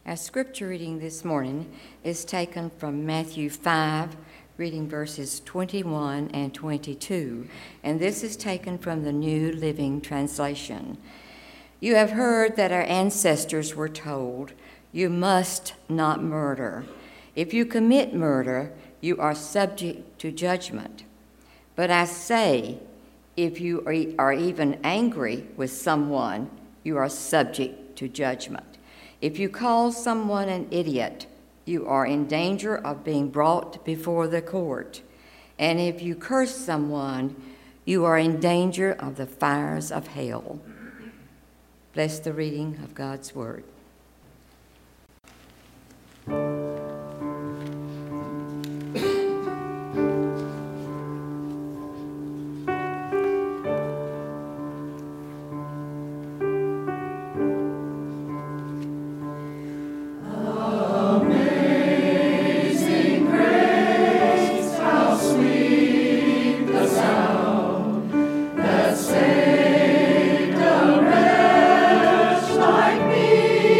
Our scripture reading this morning is taken from Matthew 5, reading verses 21 and 22, and this is taken from the New Living Translation. You have heard that our ancestors were told, "You must not murder. If you commit murder, you are subject to judgment. But I say, if you are even angry with someone, you are subject to judgment. If you call someone an idiot, you are in danger of being brought before the court. And if you curse someone, you are in danger of the fires of hell." Bless the reading of God's word. Saved a wretch like me.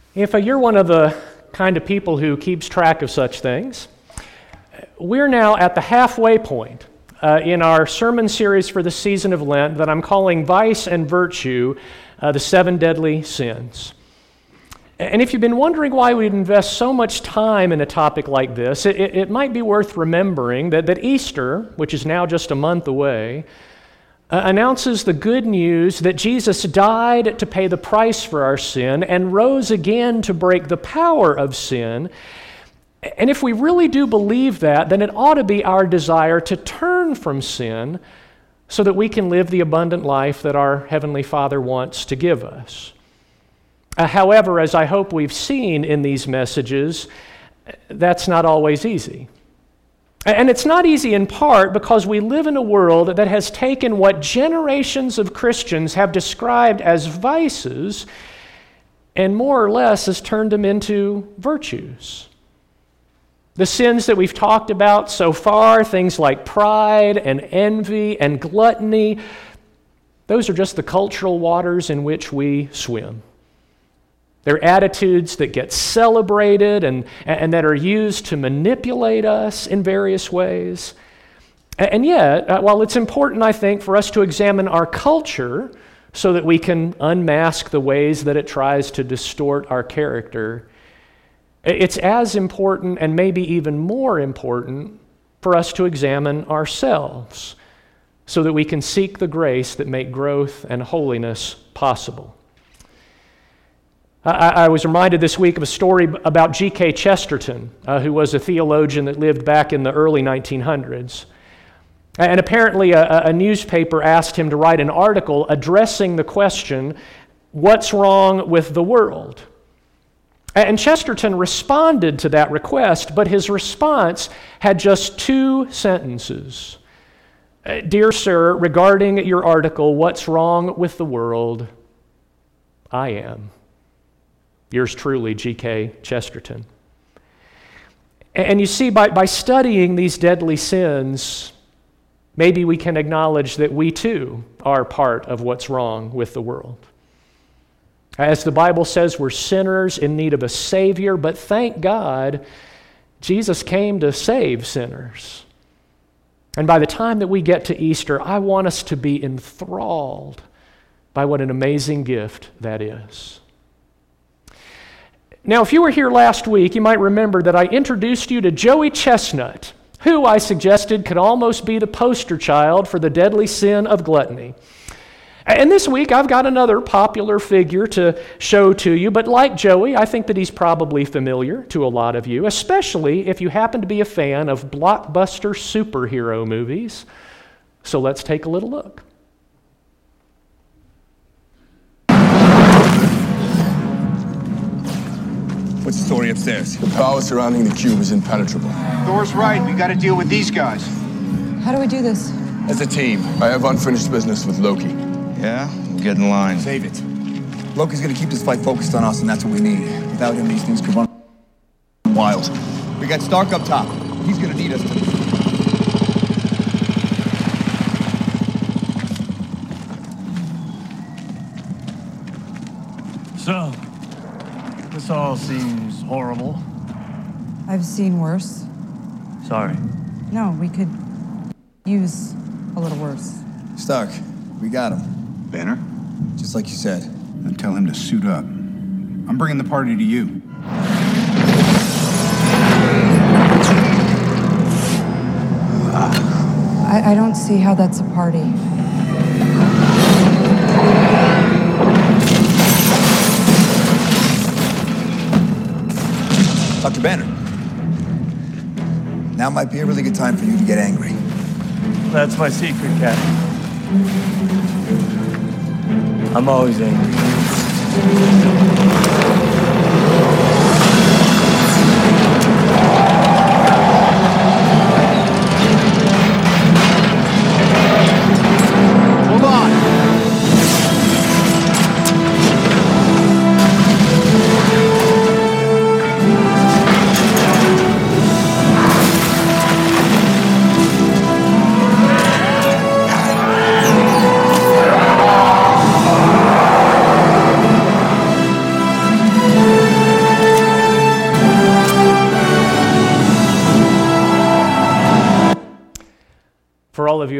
If you're one of the kind of people who keeps track of such things, we're now at the halfway point in our sermon series for the season of Lent that I'm calling Vice and Virtue, the 7 Deadly Sins. And if you've been wondering why we'd invest so much time in a topic like this, it might be worth remembering that Easter, which is now just a month away, announces the good news that Jesus died to pay the price for our sin and rose again to break the power of sin. And if we really do believe that, then it ought to be our desire to turn from sin so that we can live the abundant life that our Heavenly Father wants to give us. However, as I hope we've seen in these messages, that's not always easy. And it's not easy in part because we live in a world that has taken what generations of Christians have described as vices and more or less has turned them into virtues. The sins that we've talked about so far, things like pride and envy and gluttony, those are just the cultural waters in which we swim. They're attitudes that get celebrated and that are used to manipulate us in various ways. And yet, while it's important, I think, for us to examine our culture so that we can unmask the ways that it tries to distort our character, it's as important and maybe even more important for us to examine ourselves so that we can seek the grace that make growth and holiness possible. I was reminded this week of a story about G.K. Chesterton, who was a theologian that lived back in the early 1900s. And apparently a newspaper asked him to write an article addressing the question, what's wrong with the world? And Chesterton responded to that request, but his response had just 2 sentences. Dear sir, regarding your article, what's wrong with the world? I am. Yours truly, G.K. Chesterton. And you see, by studying these deadly sins, maybe we can acknowledge that we too are part of what's wrong with the world. As the Bible says, we're sinners in need of a Savior, but thank God, Jesus came to save sinners. And by the time that we get to Easter, I want us to be enthralled by what an amazing gift that is. Now, if you were here last week, you might remember that I introduced you to Joey Chestnut, who I suggested could almost be the poster child for the deadly sin of gluttony. And this week, I've got another popular figure to show to you, but like Joey, I think that he's probably familiar to a lot of you, especially if you happen to be a fan of blockbuster superhero movies. So let's take a little look. What's the story upstairs? The power surrounding the cube is impenetrable. Thor's right. We got to deal with these guys. How do we do this? As a team, I have unfinished business with Loki. Yeah? Get in line. Save it. Loki's gonna keep this fight focused on us, and that's what we need. Without him, these things could run wild. We got Stark up top. He's gonna need us to... So, this all seems horrible. I've seen worse. Sorry. No, we could use a little worse. Stark, we got him. Banner? Just like you said. Then tell him to suit up. I'm bringing the party to you. I don't see how that's a party. Dr. Banner. Now might be a really good time for you to get angry. That's my secret, Captain. I'm always angry. Hold on.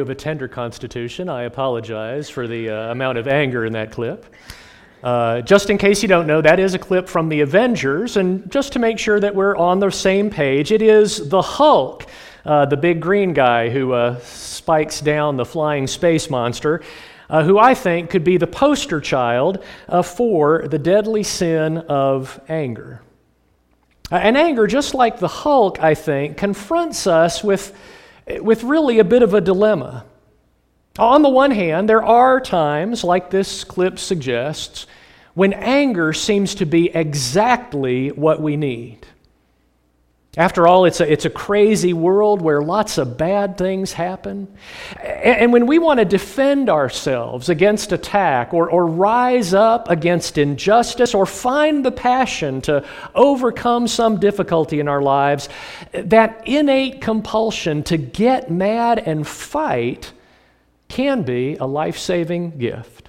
a tender constitution. I apologize for the amount of anger in that clip. Just in case you don't know, that is a clip from the Avengers, and just to make sure that we're on the same page, it is the Hulk, the big green guy who spikes down the flying space monster, who I think could be the poster child for the deadly sin of anger. And anger, just like the Hulk, I think, confronts us with really a bit of a dilemma. On the one hand, there are times, like this clip suggests, when anger seems to be exactly what we need. After all, it's a crazy world where lots of bad things happen. And when we want to defend ourselves against attack or rise up against injustice or find the passion to overcome some difficulty in our lives, that innate compulsion to get mad and fight can be a life-saving gift.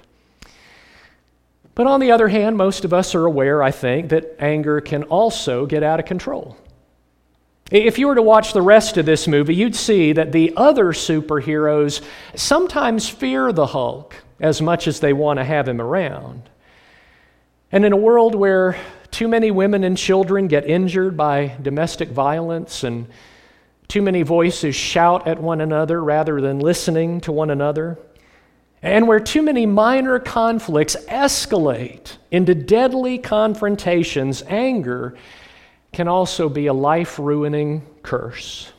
But on the other hand, most of us are aware, I think, that anger can also get out of control. If you were to watch the rest of this movie, you'd see that the other superheroes sometimes fear the Hulk as much as they want to have him around. And in a world where too many women and children get injured by domestic violence and too many voices shout at one another rather than listening to one another, and where too many minor conflicts escalate into deadly confrontations, anger can also be a life-ruining curse.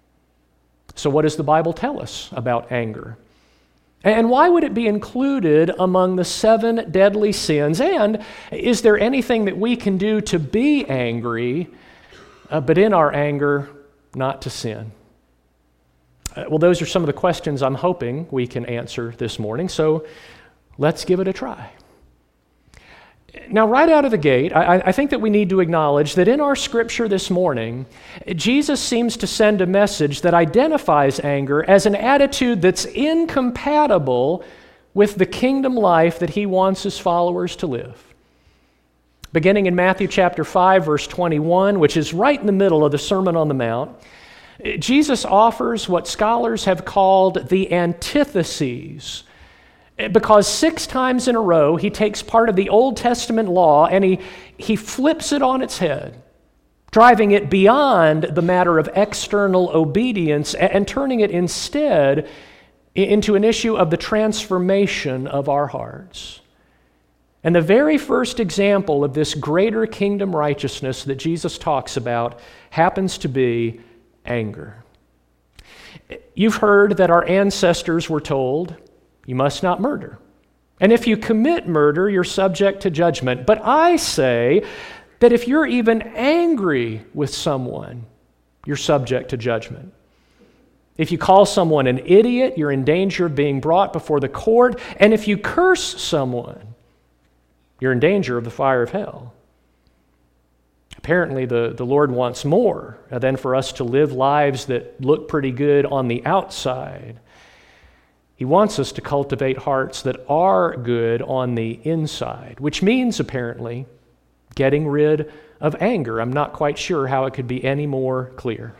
So what does the Bible tell us about anger? And why would it be included among the 7 deadly sins? And is there anything that we can do to be angry, but in our anger, not to sin? Well, those are some of the questions I'm hoping we can answer this morning, so let's give it a try. Now, right out of the gate, I think that we need to acknowledge that in our scripture this morning, Jesus seems to send a message that identifies anger as an attitude that's incompatible with the kingdom life that he wants his followers to live. Beginning in Matthew chapter 5, verse 21, which is right in the middle of the Sermon on the Mount, Jesus offers what scholars have called the antitheses, because 6 times in a row he takes part of the Old Testament law and he flips it on its head, driving it beyond the matter of external obedience and turning it instead into an issue of the transformation of our hearts. And the very first example of this greater kingdom righteousness that Jesus talks about happens to be anger. You've heard that our ancestors were told, "You must not murder. And if you commit murder, you're subject to judgment." But I say that if you're even angry with someone, you're subject to judgment. If you call someone an idiot, you're in danger of being brought before the court. And if you curse someone, you're in danger of the fire of hell. Apparently, the Lord wants more than for us to live lives that look pretty good on the outside. He wants us to cultivate hearts that are good on the inside, which means, apparently, getting rid of anger. I'm not quite sure how it could be any more clear.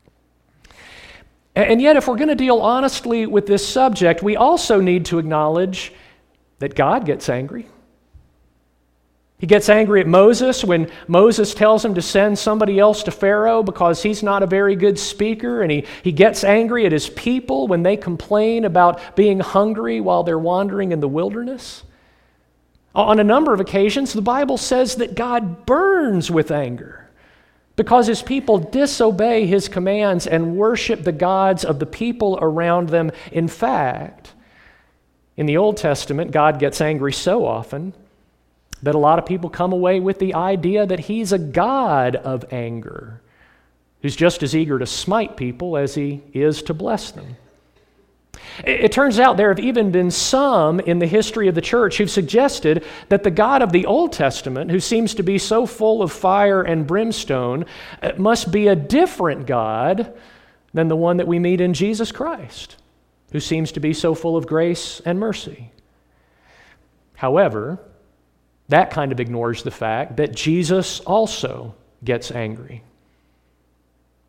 And yet, if we're going to deal honestly with this subject, we also need to acknowledge that God gets angry. He gets angry at Moses when Moses tells him to send somebody else to Pharaoh because he's not a very good speaker, and he gets angry at his people when they complain about being hungry while they're wandering in the wilderness. On a number of occasions, the Bible says that God burns with anger because his people disobey his commands and worship the gods of the people around them. In fact, in the Old Testament, God gets angry so often that a lot of people come away with the idea that he's a God of anger, who's just as eager to smite people as he is to bless them. It turns out there have even been some in the history of the church who've suggested that the God of the Old Testament, who seems to be so full of fire and brimstone, must be a different God than the one that we meet in Jesus Christ, who seems to be so full of grace and mercy. However, that kind of ignores the fact that Jesus also gets angry.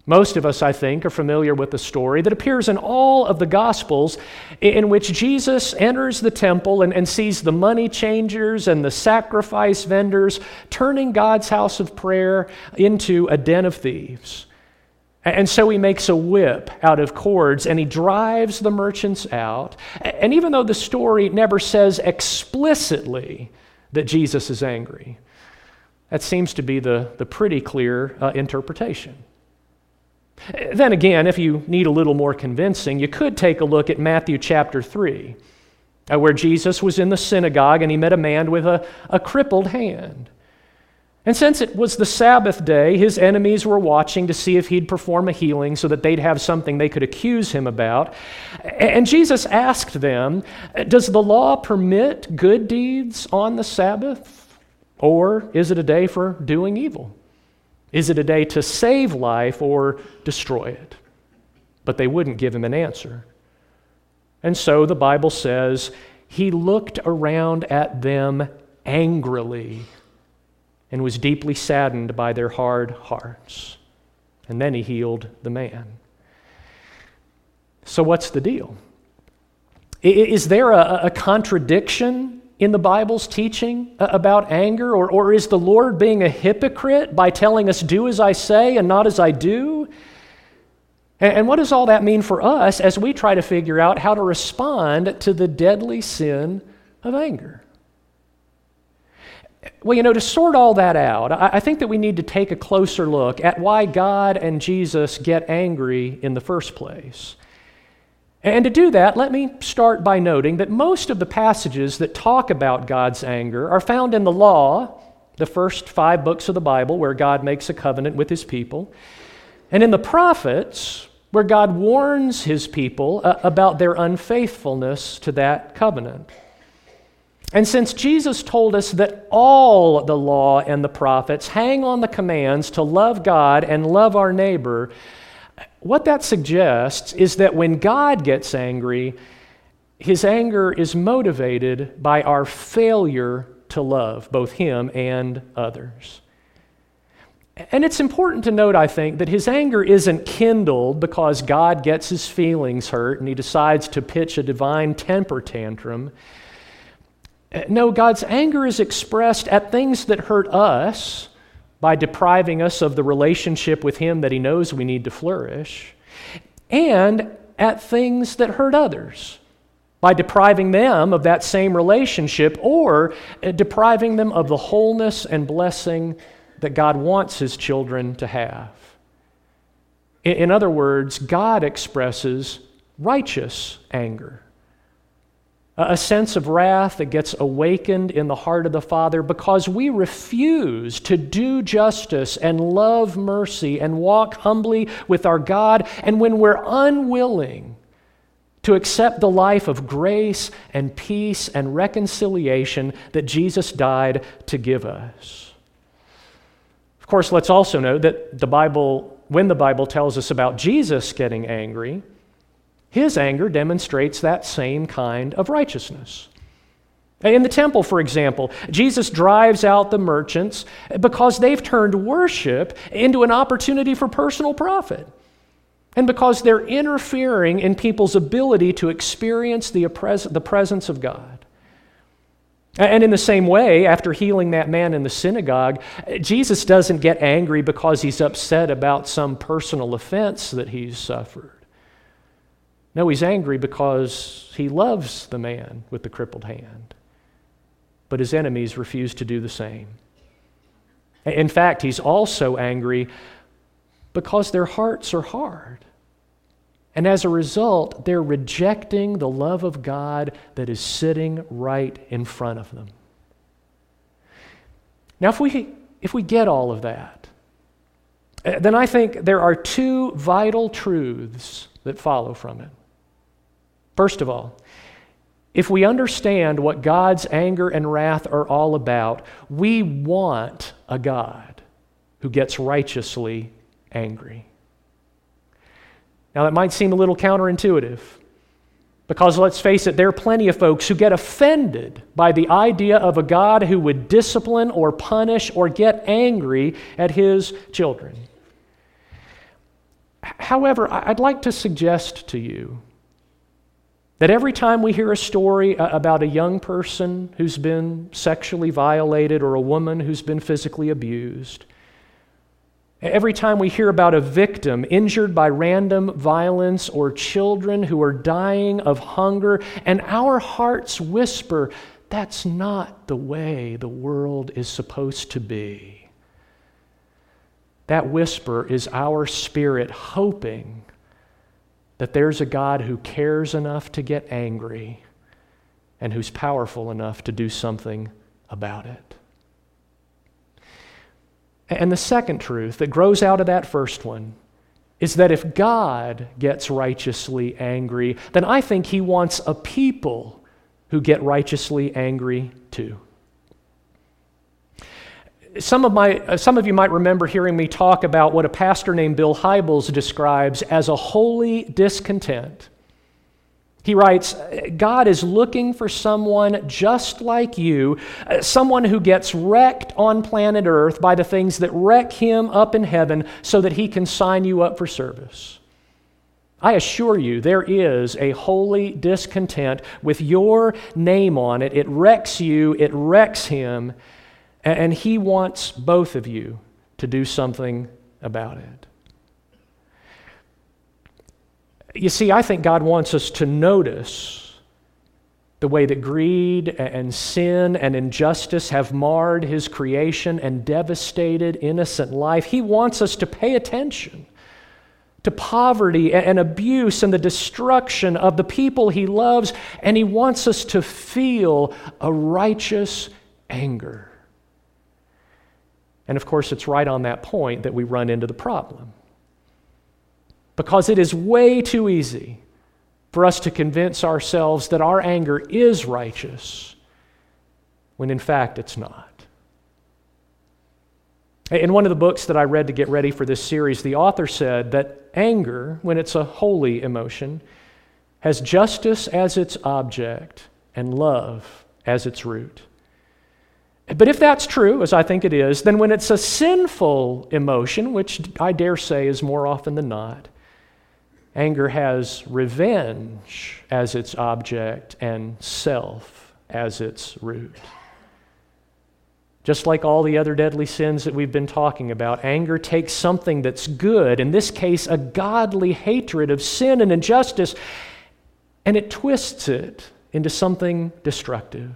Most of us, I think, are familiar with the story that appears in all of the Gospels in which Jesus enters the temple and sees the money changers and the sacrifice vendors turning God's house of prayer into a den of thieves. And so he makes a whip out of cords and he drives the merchants out. And even though the story never says explicitly that Jesus is angry, that seems to be the pretty clear interpretation. Then again, if you need a little more convincing, you could take a look at Matthew chapter 3, where Jesus was in the synagogue and he met a man with a crippled hand. And since it was the Sabbath day, his enemies were watching to see if he'd perform a healing so that they'd have something they could accuse him about. And Jesus asked them, "Does the law permit good deeds on the Sabbath? Or is it a day for doing evil? Is it a day to save life or destroy it?" But they wouldn't give him an answer. And so the Bible says, he looked around at them angrily and was deeply saddened by their hard hearts. And then he healed the man. So what's the deal? Is there a contradiction in the Bible's teaching about anger? Or is the Lord being a hypocrite by telling us, do as I say and not as I do? And what does all that mean for us as we try to figure out how to respond to the deadly sin of anger? Well, to sort all that out, I think that we need to take a closer look at why God and Jesus get angry in the first place. And to do that, let me start by noting that most of the passages that talk about God's anger are found in the law, the first 5 books of the Bible, where God makes a covenant with his people, and in the prophets, where God warns his people about their unfaithfulness to that covenant. And since Jesus told us that all the law and the prophets hang on the commands to love God and love our neighbor, what that suggests is that when God gets angry, his anger is motivated by our failure to love both him and others. And it's important to note, I think, that his anger isn't kindled because God gets his feelings hurt and he decides to pitch a divine temper tantrum. No, God's anger is expressed at things that hurt us by depriving us of the relationship with him that he knows we need to flourish, and at things that hurt others by depriving them of that same relationship or depriving them of the wholeness and blessing that God wants his children to have. In other words, God expresses righteous anger, a sense of wrath that gets awakened in the heart of the Father because we refuse to do justice and love mercy and walk humbly with our God, and when we're unwilling to accept the life of grace and peace and reconciliation that Jesus died to give us. Of course, let's also note that when the Bible tells us about Jesus getting angry, his anger demonstrates that same kind of righteousness. In the temple, for example, Jesus drives out the merchants because they've turned worship into an opportunity for personal profit, and because they're interfering in people's ability to experience the presence of God. And in the same way, after healing that man in the synagogue, Jesus doesn't get angry because he's upset about some personal offense that he's suffered. No, he's angry because he loves the man with the crippled hand. But his enemies refuse to do the same. In fact, he's also angry because their hearts are hard. And as a result, they're rejecting the love of God that is sitting right in front of them. Now, if we get all of that, then I think there are 2 vital truths that follow from it. First of all, if we understand what God's anger and wrath are all about, we want a God who gets righteously angry. Now, that might seem a little counterintuitive, because let's face it, there are plenty of folks who get offended by the idea of a God who would discipline or punish or get angry at his children. However, I'd like to suggest to you that every time we hear a story about a young person who's been sexually violated or a woman who's been physically abused, every time we hear about a victim injured by random violence or children who are dying of hunger, and our hearts whisper, that's not the way the world is supposed to be. That whisper is our spirit hoping that there's a God who cares enough to get angry and who's powerful enough to do something about it. And the second truth that grows out of that first one is that if God gets righteously angry, then I think He wants a people who get righteously angry too. Some of you might remember hearing me talk about what a pastor named Bill Hybels describes as a holy discontent. He writes, God is looking for someone just like you, someone who gets wrecked on planet Earth by the things that wreck him up in heaven so that he can sign you up for service. I assure you, there is a holy discontent with your name on it. It wrecks you, it wrecks him, and he wants both of you to do something about it. You see, I think God wants us to notice the way that greed and sin and injustice have marred His creation and devastated innocent life. He wants us to pay attention to poverty and abuse and the destruction of the people He loves, and He wants us to feel a righteous anger. And of course, it's right on that point that we run into the problem. Because it is way too easy for us to convince ourselves that our anger is righteous, when in fact it's not. In one of the books that I read to get ready for this series, the author said that anger, when it's a holy emotion, has justice as its object and love as its root. But if that's true, as I think it is, then when it's a sinful emotion, which I dare say is more often than not, anger has revenge as its object and self as its root. Just like all the other deadly sins that we've been talking about, anger takes something that's good, in this case, a godly hatred of sin and injustice, and it twists it into something destructive.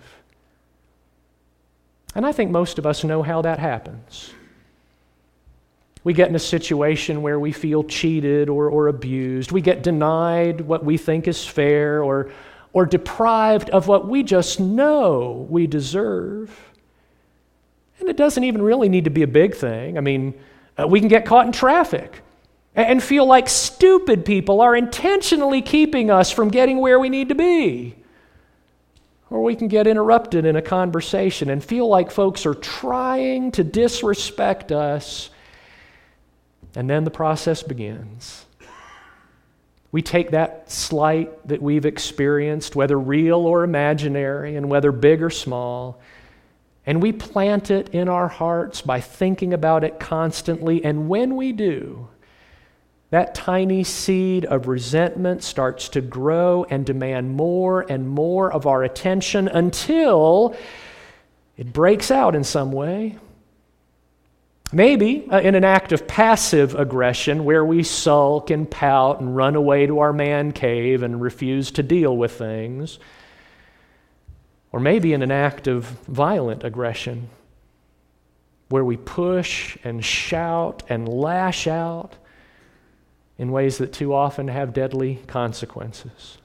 And I think most of us know how that happens. We get in a situation where we feel cheated or abused. We get denied what we think is fair or deprived of what we just know we deserve. And it doesn't even really need to be a big thing. I mean, we can get caught in traffic and feel like stupid people are intentionally keeping us from getting where we need to be. Or we can get interrupted in a conversation and feel like folks are trying to disrespect us. And then the process begins. We take that slight that we've experienced, whether real or imaginary, and whether big or small, and we plant it in our hearts by thinking about it constantly. And when we do, that tiny seed of resentment starts to grow and demand more and more of our attention until it breaks out in some way. Maybe in an act of passive aggression where we sulk and pout and run away to our man cave and refuse to deal with things. Or maybe in an act of violent aggression where we push and shout and lash out in ways that too often have deadly consequences.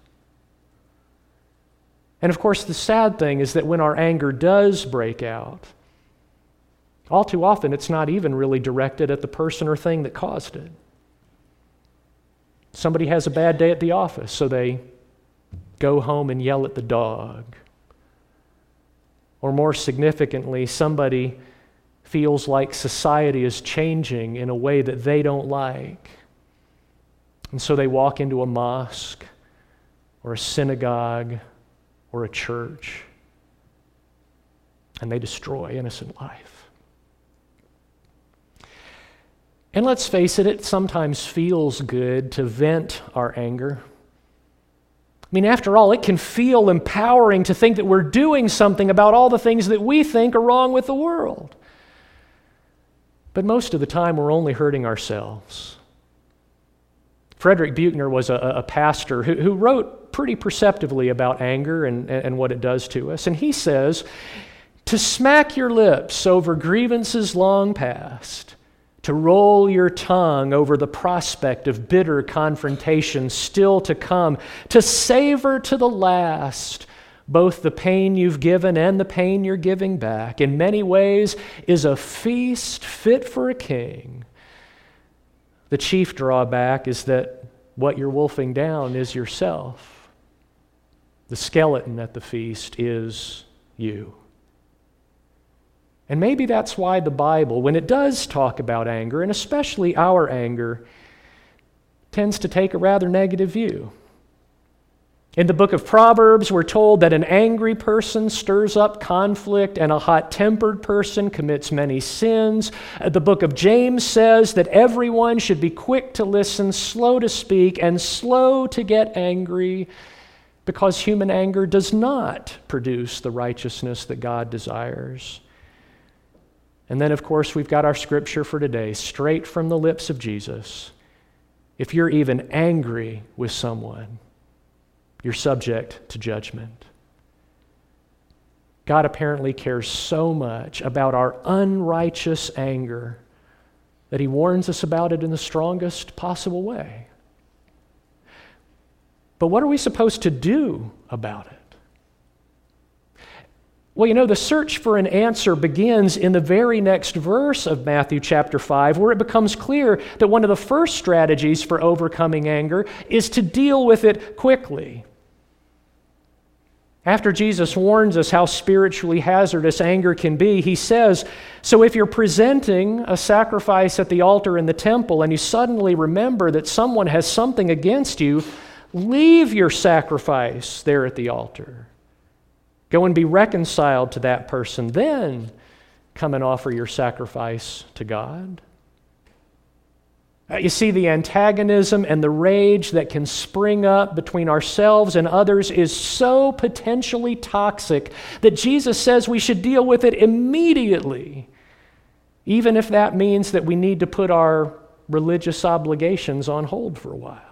And of course, the sad thing is that when our anger does break out, all too often it's not even really directed at the person or thing that caused it. Somebody has a bad day at the office, so they go home and yell at the dog. Or more significantly, somebody feels like society is changing in a way that they don't like. And so they walk into a mosque or a synagogue or a church and they destroy innocent life. And let's face it, it sometimes feels good to vent our anger. I mean, after all, it can feel empowering to think that we're doing something about all the things that we think are wrong with the world. But most of the time, we're only hurting ourselves. Frederick Buechner was a pastor who wrote pretty perceptively about anger and what it does to us. And he says, to smack your lips over grievances long past, to roll your tongue over the prospect of bitter confrontation still to come, to savor to the last both the pain you've given and the pain you're giving back, in many ways is a feast fit for a king. The chief drawback is that what you're wolfing down is yourself. The skeleton at the feast is you. And maybe that's why the Bible, when it does talk about anger, and especially our anger, tends to take a rather negative view. In the book of Proverbs, we're told that an angry person stirs up conflict and a hot-tempered person commits many sins. The book of James says that everyone should be quick to listen, slow to speak, and slow to get angry, because human anger does not produce the righteousness that God desires. And then, of course, we've got our scripture for today, straight from the lips of Jesus. If you're even angry with someone, you're subject to judgment. God apparently cares so much about our unrighteous anger that He warns us about it in the strongest possible way. But what are we supposed to do about it? Well, you know, the search for an answer begins in the very next verse of Matthew chapter 5, where it becomes clear that one of the first strategies for overcoming anger is to deal with it quickly. After Jesus warns us how spiritually hazardous anger can be, He says, so if you're presenting a sacrifice at the altar in the temple and you suddenly remember that someone has something against you, leave your sacrifice there at the altar. Go and be reconciled to that person. Then come and offer your sacrifice to God. You see, the antagonism and the rage that can spring up between ourselves and others is so potentially toxic that Jesus says we should deal with it immediately, even if that means that we need to put our religious obligations on hold for a while.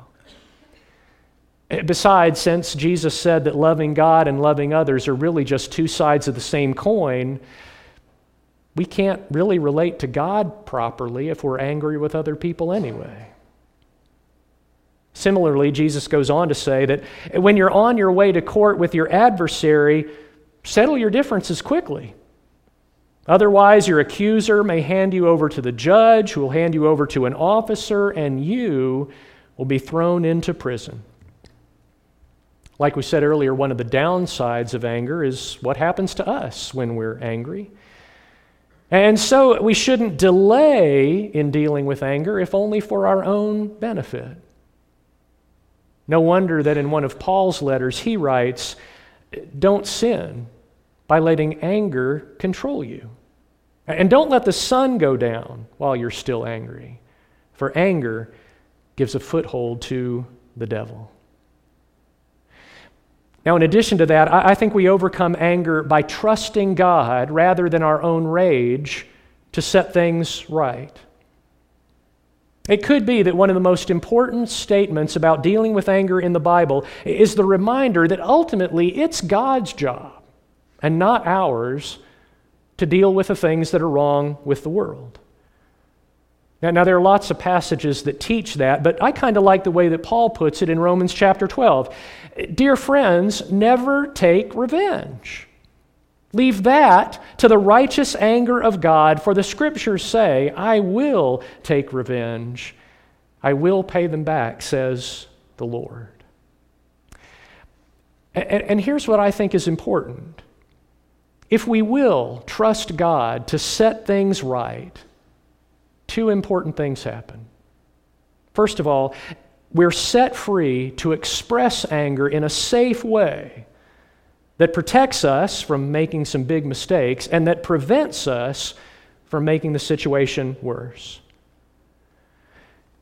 Besides, since Jesus said that loving God and loving others are really just two sides of the same coin, we can't really relate to God properly if we're angry with other people anyway. Similarly, Jesus goes on to say that when you're on your way to court with your adversary, settle your differences quickly. Otherwise, your accuser may hand you over to the judge, who will hand you over to an officer, and you will be thrown into prison. Like we said earlier, one of the downsides of anger is what happens to us when we're angry. And so we shouldn't delay in dealing with anger, if only for our own benefit. No wonder that in one of Paul's letters he writes, don't sin by letting anger control you. And don't let the sun go down while you're still angry, for anger gives a foothold to the devil. Now, in addition to that, I think we overcome anger by trusting God rather than our own rage to set things right. It could be that one of the most important statements about dealing with anger in the Bible is the reminder that ultimately it's God's job and not ours to deal with the things that are wrong with the world. Now, there are lots of passages that teach that, but I kind of like the way that Paul puts it in Romans chapter 12. Dear friends, never take revenge. Leave that to the righteous anger of God, for the Scriptures say, I will take revenge. I will pay them back, says the Lord. And here's what I think is important. If we will trust God to set things right, two important things happen. First of all, we're set free to express anger in a safe way that protects us from making some big mistakes and that prevents us from making the situation worse.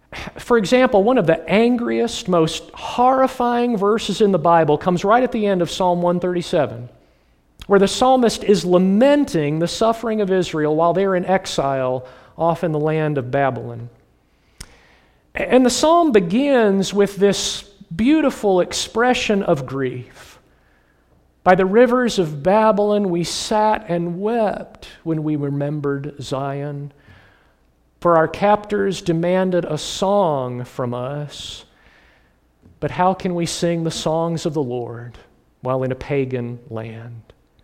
For example, one of the angriest, most horrifying verses in the Bible comes right at the end of Psalm 137, where the psalmist is lamenting the suffering of Israel while they're in exile off in the land of Babylon. And the psalm begins with this beautiful expression of grief. By the rivers of Babylon we sat and wept when we remembered Zion. For our captors demanded a song from us. But how can we sing the songs of the Lord while in a pagan land?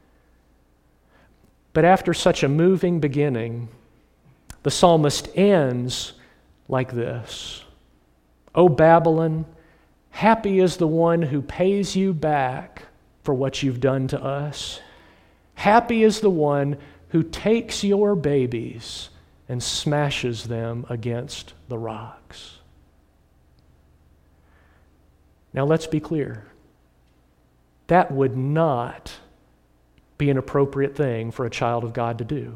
But after such a moving beginning, the psalmist ends like this. O Babylon, happy is the one who pays you back for what you've done to us. Happy is the one who takes your babies and smashes them against the rocks. Now let's be clear. That would not be an appropriate thing for a child of God to do.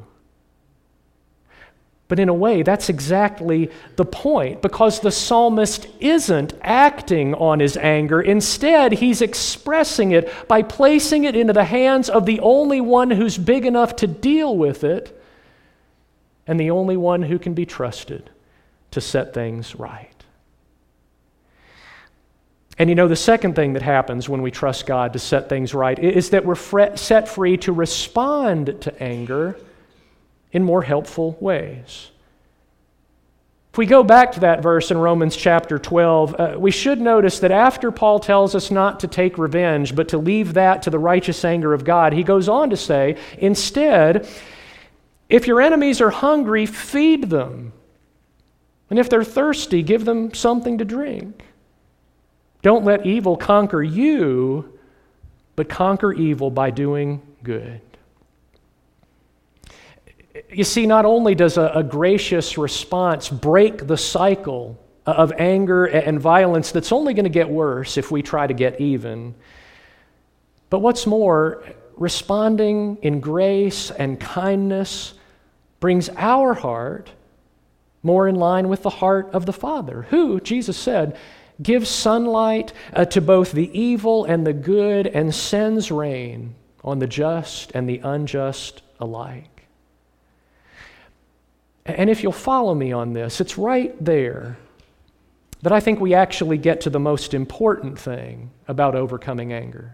But in a way, that's exactly the point, because the psalmist isn't acting on his anger. Instead, he's expressing it by placing it into the hands of the only one who's big enough to deal with it, and the only one who can be trusted to set things right. And you know, the second thing that happens when we trust God to set things right is that we're set free to respond to anger in more helpful ways. If we go back to that verse in Romans chapter 12, we should notice that after Paul tells us not to take revenge, but to leave that to the righteous anger of God, he goes on to say, instead, if your enemies are hungry, feed them. And if they're thirsty, give them something to drink. Don't let evil conquer you, but conquer evil by doing good. You see, not only does a gracious response break the cycle of anger and violence that's only going to get worse if we try to get even, but what's more, responding in grace and kindness brings our heart more in line with the heart of the Father, who, Jesus said, gives sunlight to both the evil and the good and sends rain on the just and the unjust alike. And if you'll follow me on this, it's right there that I think we actually get to the most important thing about overcoming anger.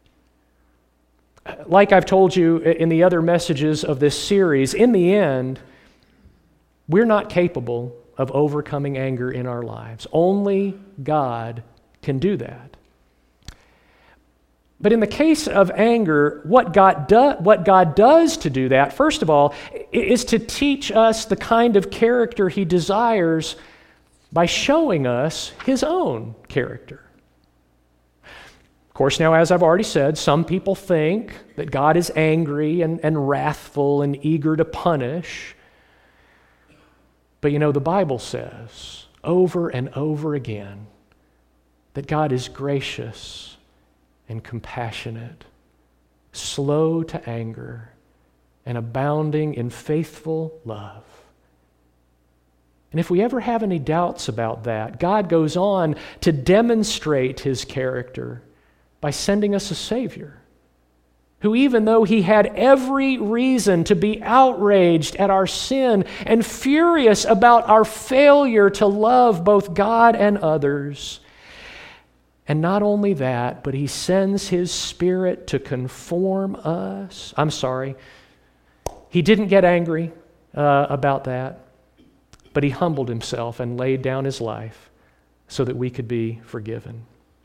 Like I've told you in the other messages of this series, in the end, we're not capable of overcoming anger in our lives. Only God can do that. But in the case of anger, what God does to do that, first of all, is to teach us the kind of character He desires by showing us His own character. Of course, now, as I've already said, some people think that God is angry and wrathful and eager to punish. But you know, the Bible says over and over again that God is gracious and compassionate, slow to anger, and abounding in faithful love. And if we ever have any doubts about that, God goes on to demonstrate His character by sending us a Savior, who, even though He had every reason to be outraged at our sin and furious about our failure to love both God and others, and not only that, but He sends His Spirit to conform us. He didn't get angry about that, but He humbled Himself and laid down His life so that we could be forgiven.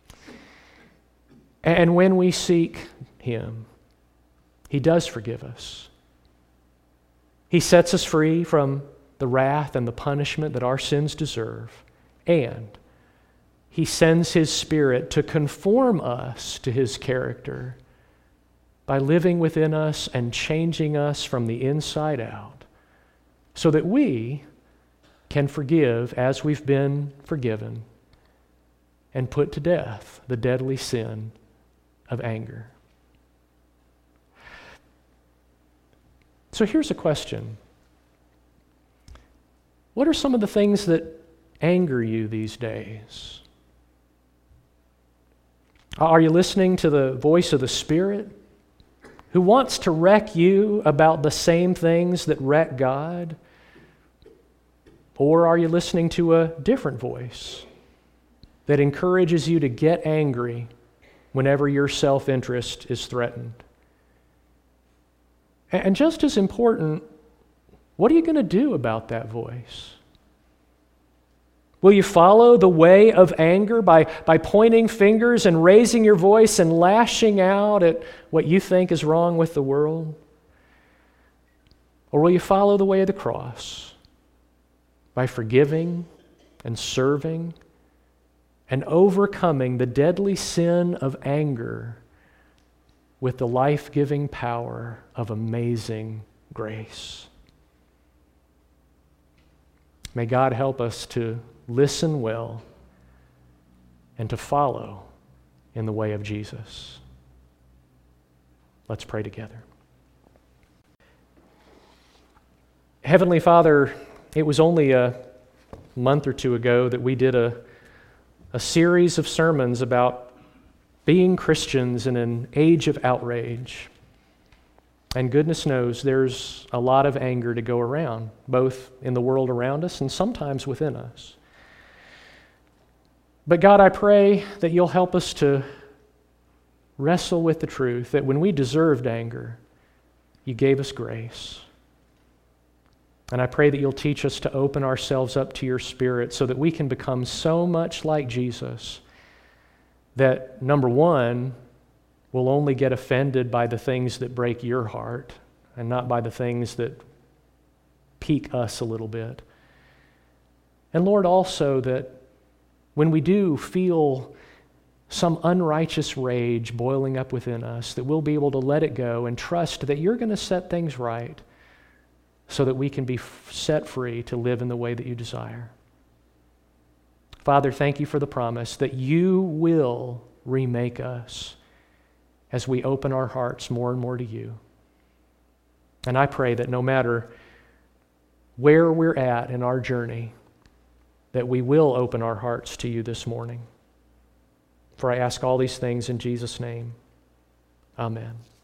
And when we seek Him, He does forgive us. He sets us free from the wrath and the punishment that our sins deserve, and He sends His Spirit to conform us to His character by living within us and changing us from the inside out so that we can forgive as we've been forgiven and put to death the deadly sin of anger. So here's a question. What are some of the things that anger you these days? Are you listening to the voice of the Spirit who wants to wreck you about the same things that wreck God? Or are you listening to a different voice that encourages you to get angry whenever your self-interest is threatened? And just as important, what are you going to do about that voice? Will you follow the way of anger by pointing fingers and raising your voice and lashing out at what you think is wrong with the world? Or will you follow the way of the cross by forgiving and serving and overcoming the deadly sin of anger with the life-giving power of amazing grace? May God help us to listen well and to follow in the way of Jesus. Let's pray together. Heavenly Father, it was only a month or two ago that we did a series of sermons about being Christians in an age of outrage. And goodness knows there's a lot of anger to go around, both in the world around us and sometimes within us. But God, I pray that you'll help us to wrestle with the truth that when we deserved anger, you gave us grace. And I pray that you'll teach us to open ourselves up to your Spirit so that we can become so much like Jesus that, number one, we'll only get offended by the things that break your heart and not by the things that pique us a little bit. And Lord, also that when we do feel some unrighteous rage boiling up within us, that we'll be able to let it go and trust that you're going to set things right so that we can be set free to live in the way that you desire. Father, thank you for the promise that you will remake us as we open our hearts more and more to you. And I pray that no matter where we're at in our journey, that we will open our hearts to you this morning. For I ask all these things in Jesus' name. Amen.